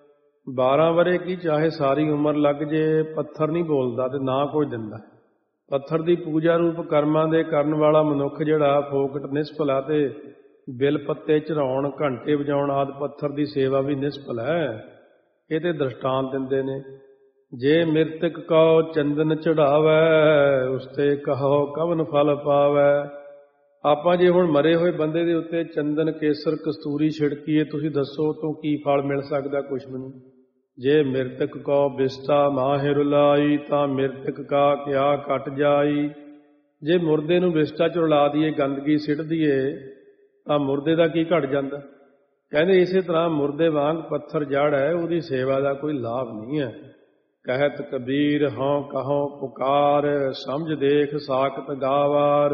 A: ਬਾਰਾਂ ਵਰੇ ਕੀ ਚਾਹੇ ਸਾਰੀ ਉਮਰ ਲੱਗ ਜੇ, ਪੱਥਰ ਨਹੀਂ ਬੋਲਦਾ ਤੇ ਨਾ ਕੋਈ ਦਿੰਦਾ। ਪੱਥਰ ਦੀ ਪੂਜਾ ਰੂਪ ਕਰਮਾਂ ਦੇ ਕਰਨ ਵਾਲਾ ਮਨੁੱਖ ਜਿਹੜਾ ਫੋਕਟ ਨਿਸਫਲ ਹੈ, ਤੇ ਬਿਲ ਪੱਤੇ ਚੜਾਉਣ, ਘੰਟੇ ਵਜਾਉਣ ਆਦਿ ਪੱਥਰ ਦੀ ਸੇਵਾ ਵੀ ਨਿਸਫਲ ਹੈ। ਇਹ ਤੇ ਦ੍ਰਿਸ਼ਟਾਂਤ ਦਿੰਦੇ ਨੇ, ਜੇ ਮਿਰਤਕ ਕਉ ਚੰਦਨ ਚੜਾਵੈ, ਉਸ ਤੇ ਕਹੋ ਕਵਨ ਫਲ ਪਾਵੈ। ਆਪਾਂ ਜੇ ਹੁਣ ਮਰੇ ਹੋਏ ਬੰਦੇ ਦੇ ਉੱਤੇ ਚੰਦਨ, ਕੇਸਰ, ਕਸਤੂਰੀ ਛਿੜਕੀਏ, ਤੁਸੀਂ ਦੱਸੋ ਤੋਂ ਕੀ ਫਲ ਮਿਲ ਸਕਦਾ? ਕੁਛ ਵੀ ਨਹੀਂ। ਜੇ ਮਿਰਤਕ ਕਉ ਬਿਸਟਾ ਮਾਹਿ ਰੁਲਾਈ, ਤਾਂ ਮਿਰਤਕ ਕਾ ਕਿਆ ਘਟ ਜਾਈ। ਜੇ ਮੁਰਦੇ ਨੂੰ ਬਿਸਟਾ 'ਚ ਰੁਲਾ ਦਈਏ, ਗੰਦਗੀ ਸਿੱਟ ਦਈਏ, ਤਾਂ ਮੁਰਦੇ ਦਾ ਕੀ ਘਟ ਜਾਂਦਾ? ਕਹਿੰਦੇ ਇਸੇ ਤਰ੍ਹਾਂ ਮੁਰਦੇ ਵਾਂਗ ਪੱਥਰ ਜੜ ਹੈ, ਉਹਦੀ ਸੇਵਾ ਦਾ ਕੋਈ ਲਾਭ ਨਹੀਂ ਹੈ। ਕਹਿਤ ਕਬੀਰ ਹਉ ਕਹਉ ਪੁਕਾਰ, ਸਮਝ ਦੇਖ ਸਾਖਤ ਗਾਵਾਰ।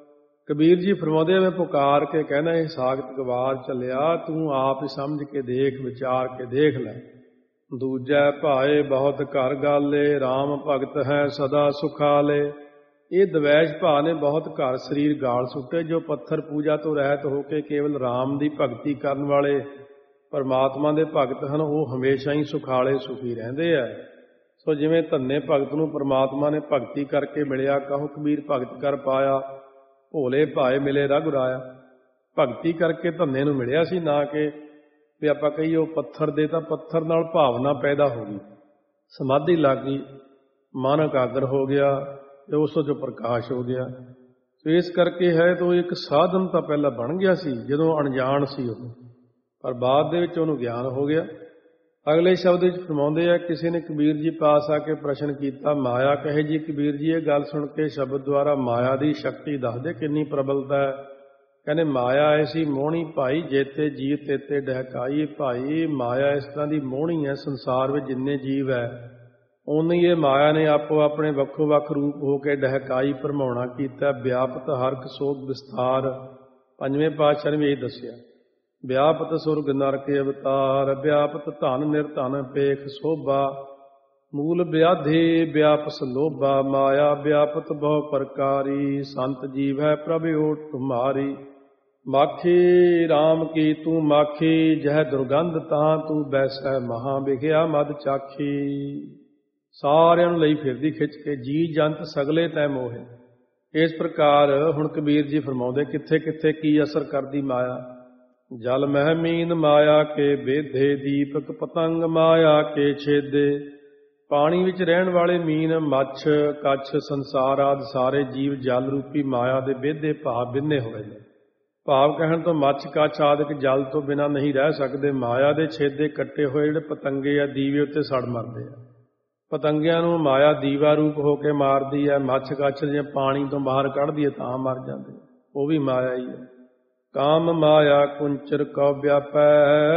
A: ਕਬੀਰ ਜੀ ਫਰਮਾਉਂਦੇ, ਮੈਂ ਪੁਕਾਰ ਕੇ ਕਹਿਣਾ ਇਹ ਸਾਖਤ ਗਵਾਰ ਚੱਲਿਆ, ਤੂੰ ਆਪ ਹੀ ਸਮਝ ਕੇ ਦੇਖ, ਵਿਚਾਰ ਕੇ ਦੇਖ ਲੈ। ਦੂਜੈ ਭਾਏ ਬਹੁਤ ਘਰ ਗਾਲੇ, RAM ਭਗਤ ਹੈ ਸਦਾ ਸੁਖਾਲੇ। ਇਹ ਦਵੈਸ਼ ਭਾ ਨੇ ਬਹੁਤ ਘਰ ਸਰੀਰ ਗਾਲ ਸੁੱਟੇ। ਜੋ ਪੱਥਰ ਪੂਜਾ ਤੋਂ ਰਹਿਤ ਹੋ ਕੇ ਕੇਵਲ RAM ਦੀ ਭਗਤੀ ਕਰਨ ਵਾਲੇ ਪਰਮਾਤਮਾ ਦੇ ਭਗਤ ਹਨ, ਉਹ ਹਮੇਸ਼ਾ ਹੀ ਸੁਖਾਲੇ ਸੁਖੀ ਰਹਿੰਦੇ ਆ। ਸੋ ਜਿਵੇਂ ਧੰਨੇ ਭਗਤ ਨੂੰ ਪਰਮਾਤਮਾ ਨੇ ਭਗਤੀ ਕਰਕੇ ਮਿਲਿਆ, ਕਹੋ ਕਬੀਰ ਭਗਤ ਕਰ ਪਾਇਆ, ਭੋਲੇ ਭਾਏ ਮਿਲੇ ਰਘੁਰਾਇਆ। ਭਗਤੀ ਕਰਕੇ ਧੰਨੇ ਨੂੰ ਮਿਲਿਆ ਸੀ, ਨਾ ਕਿ ਵੀ ਆਪਾਂ ਕਹੀਏ ਉਹ ਪੱਥਰ ਦੇ। ਤਾਂ ਪੱਥਰ ਨਾਲ ਭਾਵਨਾ ਪੈਦਾ ਹੋ ਗਈ, ਸਮਾਧੀ ਲੱਗ ਗਈ, ਮਨ ਇਕਾਗਰ ਹੋ ਗਿਆ, ਤੇ ਉਸ ਤੋਂ ਪ੍ਰਕਾਸ਼ ਹੋ ਗਿਆ। ਤੇ ਇਸ ਕਰਕੇ ਹੈ ਤਾਂ ਉਹ ਇੱਕ ਸਾਧਨ ਤਾਂ ਪਹਿਲਾਂ ਬਣ ਗਿਆ ਸੀ ਜਦੋਂ ਅਣਜਾਣ ਸੀ ਉਹ, ਪਰ ਬਾਅਦ ਦੇ ਵਿੱਚ ਉਹਨੂੰ ਗਿਆਨ ਹੋ ਗਿਆ। ਅਗਲੇ ਸ਼ਬਦ ਵਿੱਚ ਫਰਮਾਉਂਦੇ ਆ, ਕਿਸੇ ਨੇ ਕਬੀਰ ਜੀ ਪਾਸ ਆ ਕੇ ਪ੍ਰਸ਼ਨ ਕੀਤਾ, ਮਾਇਆ ਕਹੇ ਜੀ। ਕਬੀਰ ਜੀ ਇਹ ਗੱਲ ਸੁਣ ਕੇ ਸ਼ਬਦ ਦੁਆਰਾ ਮਾਇਆ ਦੀ ਸ਼ਕਤੀ ਦੱਸਦੇ ਕਿੰਨੀ ਪ੍ਰਬਲਤਾ ਹੈ। ਕਹਿੰਦੇ ਮਾਇਆ ਐਸੀ ਮੋਹਣੀ ਭਾਈ, ਜੇਤੇ ਜੀਵ ਤੇਤੇ ਡਹਿਕਾਈ। ਭਾਈ ਮਾਇਆ ਇਸ ਤਰ੍ਹਾਂ ਦੀ ਮੋਹਣੀ ਹੈ, ਸੰਸਾਰ ਵਿੱਚ ਜਿੰਨੇ ਜੀਵ ਹੈ ਉਨੀ ਇਹ ਮਾਇਆ ਨੇ ਆਪੋ ਆਪਣੇ ਵੱਖੋ ਵੱਖ ਰੂਪ ਹੋ ਕੇ ਡਹਿਕਾਈ ਭਰਮਾਉਣਾ ਕੀਤਾ। ਵਿਆਪਤ ਹਰਕ ਸੋਗ ਵਿਸਥਾਰ, ਪੰਜਵੇਂ ਪਾਤਸ਼ਾਹ ਨੇ ਵੀ ਇਹ ਦੱਸਿਆ। ਵਿਆਪਤ ਸੁਰਗ ਨਰਕ ਅਵਤਾਰ, ਵਿਆਪਤ ਧਨ ਨਿਰਧਨ ਪੇਖ ਸੋਭਾ, ਮੂਲ ਵਿਆਧੀ ਵਿਆਪਸ ਲੋਭਾ, ਮਾਇਆ ਵਿਆਪਤ ਬਹੁ ਪ੍ਰਕਾਰੀ, ਸੰਤ ਜੀਵ ਹੈ ਪ੍ਰਭ ਓਟ ਤੁਮਾਰੀ। ਮਾਖੀ ਰਾਮ ਕੀ ਤੂੰ ਮਾਖੀ, ਜਹ ਦੁਰਗੰਧ ਤਾਂ ਤੂੰ ਬੈਸੈ ਮਹਾਂ, ਵਿਖਿਆ ਮਦ ਚਾਖੀ। ਸਾਰਿਆਂ ਨੂੰ ਲਈ ਫਿਰਦੀ ਖਿੱਚ ਕੇ, ਜੀ ਜੰਤ ਸਗਲੇ ਤੈ ਮੋਹੇ। ਇਸ ਪ੍ਰਕਾਰ ਹੁਣ ਕਬੀਰ ਜੀ ਫਰਮਾਉਂਦੇ ਕਿੱਥੇ ਕਿੱਥੇ ਕੀ ਅਸਰ ਕਰਦੀ ਮਾਇਆ। ਜਲ ਮਹਿ ਮੀਨ ਮਾਇਆ ਕੇ ਬੇਧੇ, ਦੀਪਕ ਪਤੰਗ ਮਾਇਆ ਕੇ ਛੇਦੇ। ਪਾਣੀ ਵਿੱਚ ਰਹਿਣ ਵਾਲੇ ਮੀਨ, ਮੱਛ, ਕੱਛ, ਸੰਸਾਰ ਆਦਿ ਸਾਰੇ ਜੀਵ ਜਲ ਰੂਪੀ ਮਾਇਆ ਦੇ ਬੇਧੇ ਭਾਵ ਬਿੰਨੇ ਹੋਏ ਨੇ। ਭਾਵ ਕਹਿਣ ਤੋਂ ਮੱਛ, ਕੱਛ ਆਦਿਕ ਜਲ ਤੋਂ ਬਿਨਾਂ ਨਹੀਂ ਰਹਿ ਸਕਦੇ। ਮਾਇਆ ਦੇ ਛੇਦੇ ਕੱਟੇ ਹੋਏ ਜਿਹੜੇ ਪਤੰਗੇ ਆ, ਦੀਵੇ ਉੱਤੇ ਸੜ ਮਰਦੇ ਆ। ਪਤੰਗਿਆਂ ਨੂੰ ਮਾਇਆ ਦੀਵਾ ਰੂਪ ਹੋ ਕੇ ਮਾਰਦੀ ਹੈ। ਮੱਛ, ਕੱਛ ਜੇ ਪਾਣੀ ਤੋਂ ਬਾਹਰ ਕੱਢਦੀ ਹੈ ਤਾਂ ਮਰ ਜਾਂਦੇ, ਉਹ ਵੀ ਮਾਇਆ ਹੀ ਹੈ। ਕਾਮ ਮਾਇਆ ਕੁੰਚਰ ਕਉ ਵਿਆਪੈ,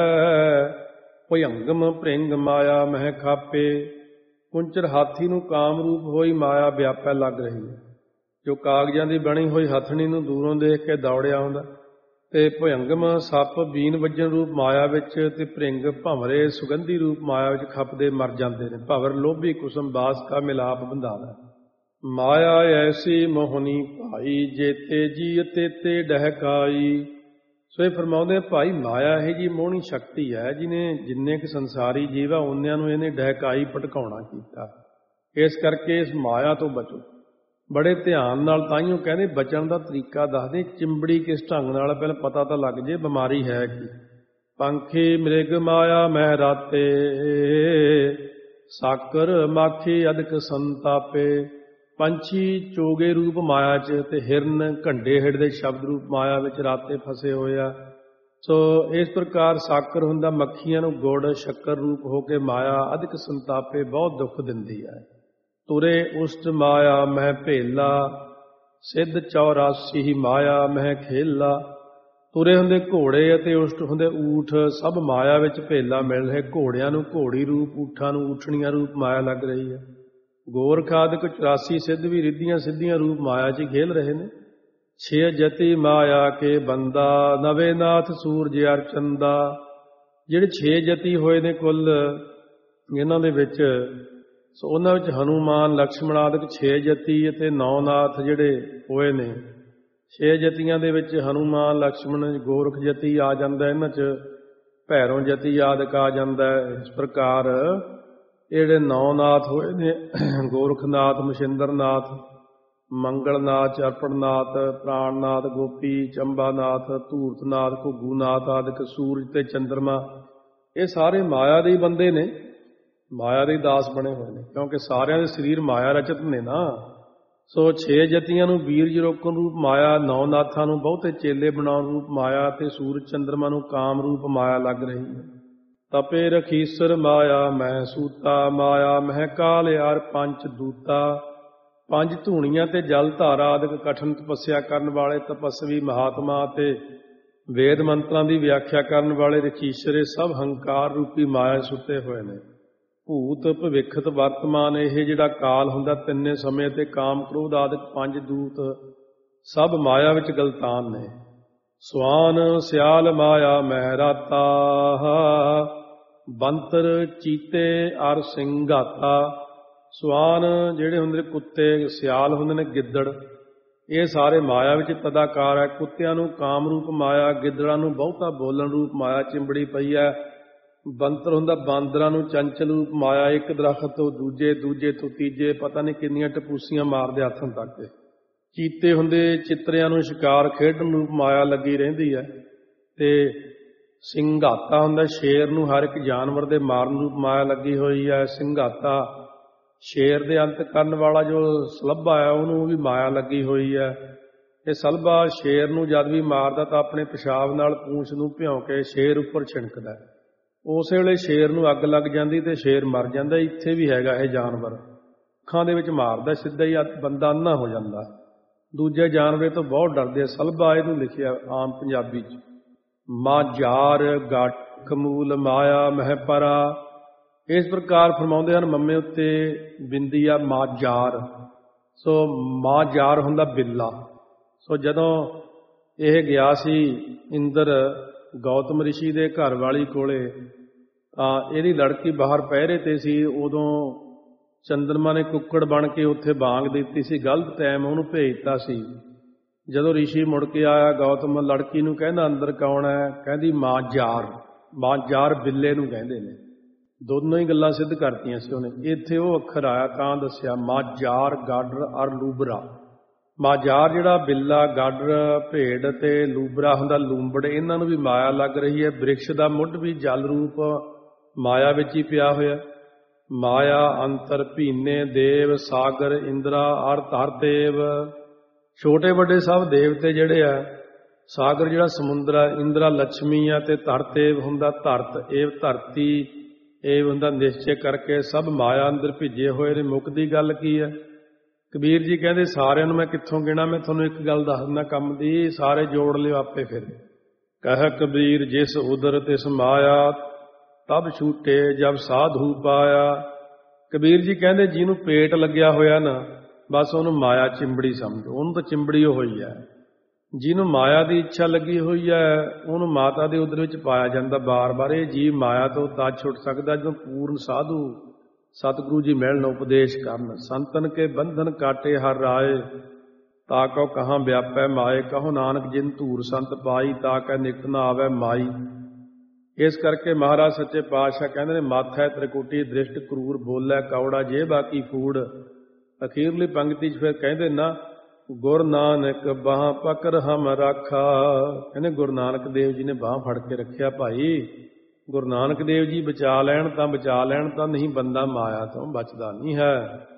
A: ਭੁਯੰਗਮ ਭ੍ਰਿੰਗ ਮਾਇਆ ਮਹਿ ਖਾਪੇ। ਕੁੰਚਰ ਹਾਥੀ ਨੂੰ ਕਾਮ ਰੂਪ ਹੋਈ ਮਾਇਆ ਵਿਆਪੈ ਲੱਗ ਰਹੀ ਹੈ। ਜੋ ਕਾਗਜ਼ਾਂ ਦੀ ਬਣੀ ਹੋਈ ਹਥਣੀ ਨੂੰ ਦੂਰੋਂ ਦੇਖ ਕੇ ਦੌੜਿਆ ਆਉਂਦਾ, ਤੇ ਭੁਯੰਗਮ ਸੱਪ ਬੀਨ ਵੱਜਣ ਰੂਪ ਮਾਇਆ ਵਿੱਚ, ਤੇ ਭ੍ਰਿੰਗ ਭੰਵਰੇ ਸੁਗੰਧੀ ਰੂਪ ਮਾਇਆ ਵਿੱਚ ਖਪਦੇ ਮਰ ਜਾਂਦੇ ਨੇ। ਭਵਰ ਲੋਭੀ ਕੁਸਮ ਬਾਸ ਕਾ ਮਿਲਾਪ ਬੰਧਾਵਾ। ਮਾਇਆ ਐਸੀ ਮੋਹਨੀ ਭਾਈ, ਜੇਤੇ ਜੀ ਤੇਤੇ ਡਹਿਕਾਈ। ਸੋ ਇਹ ਫਰਮਾਉਂਦੇ ਭਾਈ ਮਾਇਆ ਇਹ ਜੀ ਮੋਹਣੀ ਸ਼ਕਤੀ ਹੈ, ਜਿਹਨੇ ਜਿੰਨੇ ਕੁ ਸੰਸਾਰੀ ਜੀਵ ਆ ਉਹਨਿਆਂ ਨੂੰ ਇਹਨੇ ਡਹਿਕਾਈ ਭਟਕਾਉਣਾ ਕੀਤਾ। ਇਸ ਕਰਕੇ ਇਸ ਮਾਇਆ ਤੋਂ ਬਚੋ ਬੜੇ ਧਿਆਨ ਨਾਲ। ਤਾਈਓ ਕਹਿੰਦੇ ਬਚਣ ਦਾ ਤਰੀਕਾ ਦੱਸਦੇ, ਚਿੰਬੜੀ ਕਿਸ ਢੰਗ ਨਾਲ, ਪਹਿਲਾਂ ਪਤਾ ਤਾਂ ਲੱਗ ਜੇ ਬਿਮਾਰੀ ਹੈ ਕੀ। ਪੰਖੀ ਮ੍ਰਿਗ ਮਾਇਆ ਮਹਿ ਰਾਤੇ, ਸਾਕਰ ਮਾਖੀ ਅਦਕ ਸੰਤਾਪੇ। ਪੰਛੀ ਚੋਗੇ ਰੂਪ ਮਾਇਆ 'ਚ, ਤੇ ਹਿਰਨ ਘੰਡੇ ਹਿੜ ਦੇ ਸ਼ਬਦ ਰੂਪ ਮਾਇਆ ਵਿੱਚ ਰਾਤੇ ਫਸੇ ਹੋਏ ਆ। ਸੋ ਇਸ ਪ੍ਰਕਾਰ ਸਾਕਰ ਹੁੰਦਾ ਮੱਖੀਆਂ ਨੂੰ ਗੁੜ ਸ਼ੱਕਰ ਰੂਪ ਹੋ ਕੇ ਮਾਇਆ ਅਦਕ ਸੰਤਾਪੇ ਬਹੁਤ ਦੁੱਖ ਦਿੰਦੀ ਹੈ। ਤੁਰੇ ਉਸਟ ਮਾਇਆ ਮਹਿ ਭੇਲਾ, ਸਿੱਧ ਚੌਰਾਸੀ ਹੀ ਮਾਇਆ ਮਹਿ ਖੇਲਾ। ਤੁਰੇ ਹੁੰਦੇ ਘੋੜੇ ਅਤੇ ਉਸ਼ਟ ਹੁੰਦੇ ਊਠ, ਸਭ ਮਾਇਆ ਵਿੱਚ ਭੇਲਾ ਮਿਲ ਰਹੇ। ਘੋੜਿਆਂ ਨੂੰ ਘੋੜੀ ਰੂਪ, ਊਠਾਂ ਨੂੰ ਊਠਣੀਆਂ ਰੂਪ ਮਾਇਆ ਲੱਗ ਰਹੀ ਹੈ। ਗੋਰਖ ਆਦਿਕ ਚੁਰਾਸੀ ਸਿੱਧ ਵੀ ਰਿੱਧੀਆਂ ਸਿੱਧੀਆਂ ਰੂਪ ਮਾਇਆ 'ਚ ਖੇਲ ਰਹੇ ਨੇ। ਛੇ ਜਤੀ ਮਾਇਆ ਕੇ ਬੰਦਾ, ਨਵੇਂ ਨਾਥ ਸੂਰਜ ਅਰ ਚੰਦਾ। ਜਿਹੜੇ ਛੇ ਜਤੀ ਹੋਏ ਨੇ ਕੁੱਲ ਇਹਨਾਂ ਦੇ ਵਿੱਚ, ਸੋ ਉਹਨਾਂ ਵਿੱਚ ਹਨੂਮਾਨ, ਲਕਸ਼ਮਣ ਆਦਿਕ ਛੇ ਜਤੀ ਅਤੇ ਨੌ ਨਾਥ ਜਿਹੜੇ ਹੋਏ ਨੇ। ਛੇ ਜਤੀਆਂ ਦੇ ਵਿੱਚ ਹਨੂਮਾਨ, ਲਕਸ਼ਮਣ, ਗੋਰਖ ਜਤੀ ਆ ਜਾਂਦਾ, ਇਹਨਾਂ 'ਚ ਭੈਰੋਂ ਜਤੀ ਆਦਿਕ ਆ ਜਾਂਦਾ। ਇਸ ਪ੍ਰਕਾਰ ਇਹ ਜਿਹੜੇ ਨੌ ਨਾਥ ਹੋਏ ਨੇ, ਗੋਰਖਨਾਥ, ਮਸ਼ਿੰਦਰਨਾਥ, ਮੰਗਲਨਾਥ, ਅਰਪਣਨਾਥ, ਪ੍ਰਾਣਨਾਥ, ਗੋਪੀ, ਚੰਬਾਨਾਥ, ਧੂਰਤਨਾਥ, ਘੁੱਗੂਨਾਥ ਆਦਿਕ, ਸੂਰਜ ਤੇ ਚੰਦਰਮਾ, ਇਹ ਸਾਰੇ ਮਾਇਆ ਦੇ ਹੀ ਬੰਦੇ ਨੇ, ਮਾਇਆ ਦੇ ਦਾਸ ਬਣੇ ਹੋਏ ਨੇ, ਕਿਉਂਕਿ ਸਾਰਿਆਂ ਦੇ ਸਰੀਰ ਮਾਇਆ ਰਚਿਤ ਨੇ ਨਾ। ਸੋ ਛੇ ਜਤੀਆਂ ਨੂੰ ਬੀਰਜ ਰੋਕਣ ਰੂਪ ਮਾਇਆ, ਨੌ ਨਾਥਾਂ ਨੂੰ ਬਹੁਤੇ ਚੇਲੇ ਬਣਾਉਣ ਰੂਪ ਮਾਇਆ, ਤੇ ਸੂਰਜ ਚੰਦਰਮਾ ਨੂੰ ਕਾਮ ਰੂਪ ਮਾਇਆ ਲੱਗ ਰਹੀ ਹੈ। ਤਪੇ ਰਖੀਸਰ ਮਾਇਆ ਮਹਿ ਸੂਤਾ, ਮਾਇਆ ਮਹਿ ਕਾਲ ਯਾਰ ਪੰਚ ਦੂਤਾ। ਪੰਜ ਧੂਣੀਆਂ ਤੇ ਜਲ ਧਾਰਾ ਆਦਿਕ ਕਠਨ ਤਪੱਸਿਆ ਕਰਨ ਵਾਲੇ ਤਪਸਵੀ ਮਹਾਤਮਾ ਤੇ ਵੇਦ ਮੰਤਰਾਂ ਦੀ ਵਿਆਖਿਆ ਕਰਨ ਵਾਲੇ ਰਖੀਸਰੇ ਸਭ ਹੰਕਾਰ ਰੂਪੀ ਮਾਇਆ ਸੁੱਤੇ ਹੋਏ ਨੇ। ਭੂਤ ਭਵਿੱਖਤ ਵਰਤਮਾਨ, ਇਹ ਜਿਹੜਾ ਕਾਲ ਹੁੰਦਾ ਤਿੰਨੇ ਸਮੇਂ, ਤੇ ਕਾਮ ਕ੍ਰੋਧ ਆਦਿਕ ਪੰਜ ਦੂਤ ਸਭ ਮਾਇਆ ਵਿੱਚ ਗਲਤਾਨ ਨੇ। ਸਵਾਨ ਸਿਆਲ ਮਾਇਆ ਮਹਿ ਰਾਤਾ, ਬੰਤਰ ਚੀਤੇ ਅਰ ਸਿੰਘਾਤਾ। ਸਵਾਨ ਜਿਹੜੇ ਹੁੰਦੇ ਨੇ ਕੁੱਤੇ, ਸਿਆਲ ਹੁੰਦੇ ਨੇ ਗਿੱਦੜ, ਇਹ ਸਾਰੇ ਮਾਇਆ ਵਿੱਚ ਤਦਾਕਾਰ ਹੈ। ਕੁੱਤਿਆਂ ਨੂੰ ਕਾਮ ਰੂਪ ਮਾਇਆ, ਗਿੱਦੜਾਂ ਨੂੰ ਬਹੁਤਾ ਬੋਲਣ ਰੂਪ ਮਾਇਆ ਚਿੰਬੜੀ ਪਈ ਹੈ। ਬੰਤਰ ਹੁੰਦਾ ਬਾਂਦਰਾਂ ਨੂੰ ਚੰਚਲ ਰੂਪ ਮਾਇਆ, ਇੱਕ ਦਰਖਤ ਤੋਂ ਦੂਜੇ, ਦੂਜੇ ਤੋਂ ਤੀਜੇ, ਪਤਾ ਨਹੀਂ ਕਿੰਨੀਆਂ ਟਪੂਸੀਆਂ ਮਾਰਦੇ ਹੱਥਾਂ ਤੱਕ। ਚੀਤੇ ਹੁੰਦੇ ਚਿੱਤਰਿਆਂ ਨੂੰ ਸ਼ਿਕਾਰ ਖੇਡਣ ਰੂਪ ਮਾਇਆ ਲੱਗੀ ਰਹਿੰਦੀ ਹੈ। ਤੇ ਸਿੰਘਾਤਾ ਹੁੰਦਾ ਸ਼ੇਰ ਨੂੰ ਹਰ ਇੱਕ ਜਾਨਵਰ ਦੇ ਮਾਰਨ ਰੂਪ ਮਾਇਆ ਲੱਗੀ ਹੋਈ ਹੈ। ਸਿੰਘਾਤਾ ਸ਼ੇਰ ਦੇ ਅੰਤ ਕਰਨ ਵਾਲਾ ਜੋ ਸਲੱਭਾ ਹੈ, ਉਹਨੂੰ ਵੀ ਮਾਇਆ ਲੱਗੀ ਹੋਈ ਹੈ। ਇਹ ਸਲੱਭਾ ਸ਼ੇਰ ਨੂੰ ਜਦ ਵੀ ਮਾਰਦਾ ਤਾਂ ਆਪਣੇ ਪਿਸ਼ਾਬ ਨਾਲ ਪੂੰਛ ਨੂੰ ਭਿਉਂ ਕੇ ਸ਼ੇਰ ਉੱਪਰ ਛਿਣਕਦਾ। ਉਸ ਵੇਲੇ ਸ਼ੇਰ ਨੂੰ ਅੱਗ ਲੱਗ ਜਾਂਦੀ ਤੇ ਸ਼ੇਰ ਮਰ ਜਾਂਦਾ। ਇੱਥੇ ਵੀ ਹੈਗਾ ਇਹ ਜਾਨਵਰ, ਅੱਖਾਂ ਦੇ ਵਿੱਚ ਮਾਰਦਾ, ਸਿੱਧਾ ਹੀ ਬੰਦਾ ਅੰਨਾ ਹੋ ਜਾਂਦਾ। ਦੂਜੇ ਜਾਨਵਰ ਤੋਂ ਬਹੁਤ ਡਰਦੇ। ਸਲਭਾ ਇਹਨੂੰ ਲਿਖਿਆ ਆਮ ਪੰਜਾਬੀ 'ਚ। ਮਾਝਾਰ ਗਾਠ ਮੂਲ ਮਾਇਆ ਮਹਿ ਪਰਾ, ਇਸ ਪ੍ਰਕਾਰ ਫਰਮਾਉਂਦੇ ਹਨ, ਮੰਮੇ ਉੱਤੇ ਬਿੰਦੀ ਆ ਮਾਜਾਰ। ਸੋ ਮਾਜਾਰ ਹੁੰਦਾ ਬਿੱਲਾ। ਸੋ ਜਦੋਂ ਇਹ ਗਿਆ ਸੀ ਇੰਦਰ ਗੌਤਮ ਰਿਸ਼ੀ ਦੇ ਘਰ ਵਾਲੀ ਕੋਲੇ, ਤਾਂ ਇਹਦੀ ਲੜਕੀ ਬਾਹਰ ਪਹਿਰੇ ਤੇ ਸੀ। ਉਦੋਂ ਚੰਦਰਮਾ ਨੇ ਕੁੱਕੜ ਬਣ ਕੇ ਉੱਥੇ ਬਾਂਗ ਦਿੱਤੀ ਸੀ, ਗਲਤ ਟਾਈਮ ਉਹਨੂੰ ਭੇਜਤਾ ਸੀ। ਜਦੋਂ ਰਿਸ਼ੀ ਮੁੜ ਕੇ ਆਇਆ, ਗੌਤਮ ਲੜਕੀ ਨੂੰ ਕਹਿੰਦਾ ਅੰਦਰ ਕੌਣ ਹੈ? ਕਹਿੰਦੀ ਮਾਜਾਰ। ਮਾਜਾਰ ਬਿੱਲੇ ਨੂੰ ਕਹਿੰਦੇ ਨੇ। ਦੋਨੋਂ ਹੀ ਗੱਲਾਂ ਸਿੱਧ ਕਰਤੀਆਂ ਸੀ ਉਹਨੇ। ਇੱਥੇ ਉਹ ਅੱਖਰ ਆਇਆ ਤਾਂ ਦੱਸਿਆ ਮਾਜਾਰ, ਗਾਡਰ ਔਰ ਲੂਬਰਾ। ਮਾਜਾਰ ਜਿਹੜਾ ਬਿੱਲਾ, ਗਾਡਰ ਭੇਡ ਤੇ ਲੂਬਰਾ ਹੁੰਦਾ ਲੂੰਬੜ, ਇਹਨਾਂ ਨੂੰ ਵੀ ਮਾਇਆ ਲੱਗ ਰਹੀ ਹੈ। ਬ੍ਰਿਕਸ਼ ਦਾ ਮੁੱਢ ਵੀ ਜਲ ਰੂਪ ਮਾਇਆ ਵਿੱਚ ਹੀ ਪਿਆ ਹੋਇਆ। ਮਾਇਆ ਅੰਤਰ ਭੀਨੇ ਦੇਵ ਸਾਗਰ ਇੰਦਰਾ ਔਰ ਧਰਦੇਵ। ਛੋਟੇ ਵੱਡੇ ਸਭ ਦੇਵਤੇ ਜਿਹੜੇ ਆ, ਸਾਗਰ ਜਿਹੜਾ ਸਮੁੰਦਰ ਆ, ਇੰਦਰਾ ਲక్ష్ਮੀ ਆ, ਤੇ ਧਰਦੇਵ ਹੁੰਦਾ ਧਰਤ, ਏਵ ਧਰਤੀ, ਇਹ ਹੁੰਦਾ ਨਿਸ਼ਚੈ ਕਰਕੇ ਸਭ ਮਾਇਆ ਅੰਦਰ ਭਿੱਜੇ ਹੋਏ ਨੇ। ਮੁੱਖ ਦੀ ਗੱਲ ਕੀ ਹੈ? ਕਬੀਰ ਜੀ ਕਹਿੰਦੇ ਸਾਰਿਆਂ ਨੂੰ ਮੈਂ ਕਿੱਥੋਂ ਗਿਣਾ, ਮੈਂ ਤੁਹਾਨੂੰ ਇੱਕ ਗੱਲ ਦੱਸ ਦਿੰਦਾ ਕੰਮ ਦੀ, ਸਾਰੇ ਜੋੜ ਲਿਓ ਆਪੇ। ਫਿਰ ਕਹਿ ਕਬੀਰ ਜਿਸ ਉਦਰ ਤਿਸ ਮਾਇਆ, ਤਬ ਛੂਟੇ ਜਬ ਸਾਧੂ ਪਾਇਆ। ਕਬੀਰ ਜੀ ਕਹਿੰਦੇ ਜਿਹਨੂੰ ਪੇਟ ਲੱਗਿਆ ਹੋਇਆ ਨਾ, ਬਸ ਉਹਨੂੰ ਮਾਇਆ ਚਿੰਬੜੀ ਸਮਝੋ, ਉਹਨੂੰ ਤਾਂ ਚਿੰਬੜੀ ਹੋਈ ਹੈ। ਜਿਹਨੂੰ ਮਾਇਆ ਦੀ ਇੱਛਾ ਲੱਗੀ ਹੋਈ ਹੈ, ਉਹਨੂੰ ਮਾਤਾ ਦੇ ਉਦਰ ਵਿੱਚ ਪਾਇਆ ਜਾਂਦਾ ਬਾਰ ਬਾਰ। ਇਹ ਜੀਵ ਮਾਇਆ ਤੋਂ ਤਦ ਛੁੱਟ ਸਕਦਾ ਜਦੋਂ ਪੂਰਨ ਸਾਧੂ ਸਤਿਗੁਰੂ ਜੀ ਮਿਲਣ, ਉਪਦੇਸ਼ ਕਰਨ। ਸੰਤਨ ਕੇ ਬੰਧਨ ਕਾਟੇ ਹਰ ਰਾਏ, ਤਾ ਕਉ ਕਹਾਂ ਵਿਆਪੈ ਮਾਏ। ਕਹੋ ਨਾਨਕ ਜਿਨ ਧੂਰ ਸੰਤ ਪਾਈ, ਤਾ ਕੈ ਨਿਕਟ ਨਾ ਆਵੈ ਮਾਈ। ਇਸ ਕਰਕੇ ਮਹਾਰਾਜ ਸੱਚੇ ਪਾਤਸ਼ਾਹ ਕਹਿੰਦੇ ਨੇ, ਮਾਥੈ ਤ੍ਰਿਕੁਟੀ ਦ੍ਰਿਸ਼ਟ ਕਰੂਰ, ਬੋਲੇ ਕੌੜਾ ਜੇ ਬਾਕੀ ਫੂੜ। ਅਖੀਰਲੀ ਪੰਕਤੀ 'ਚ ਫਿਰ ਕਹਿੰਦੇ ਨਾ, ਗੁਰ ਨਾਨਕ ਬਾਹ ਪਕੜ ਹਮ ਰਾਖਾ। ਕਹਿੰਦੇ ਗੁਰੂ ਨਾਨਕ ਦੇਵ ਜੀ ਨੇ ਬਾਹ ਫੜ ਕੇ ਰੱਖਿਆ ਭਾਈ। ਗੁਰੂ ਨਾਨਕ ਦੇਵ ਜੀ ਬਚਾ ਲੈਣ ਤਾਂ ਬਚਾ ਲੈਣ, ਤਾਂ ਨਹੀਂ ਬੰਦਾ ਮਾਇਆ ਤੋਂ ਬਚਦਾ ਨਹੀਂ ਹੈ।